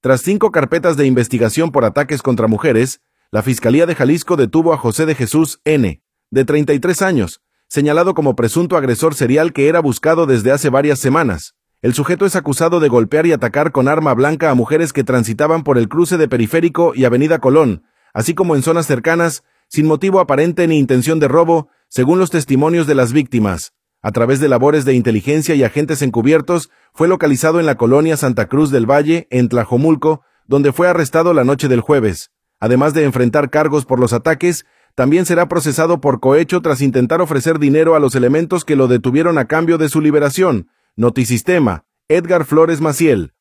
Tras 5 carpetas de investigación por ataques contra mujeres, la Fiscalía de Jalisco detuvo a José de Jesús N., de 33 años, señalado como presunto agresor serial que era buscado desde hace varias semanas. El sujeto es acusado de golpear y atacar con arma blanca a mujeres que transitaban por el cruce de Periférico y Avenida Colón, así como en zonas cercanas, sin motivo aparente ni intención de robo, según los testimonios de las víctimas. A través de labores de inteligencia y agentes encubiertos, fue localizado en la colonia Santa Cruz del Valle, en Tlajomulco, donde fue arrestado la noche del jueves. Además de enfrentar cargos por los ataques, también será procesado por cohecho tras intentar ofrecer dinero a los elementos que lo detuvieron a cambio de su liberación. Notisistema, Edgar Flores Maciel.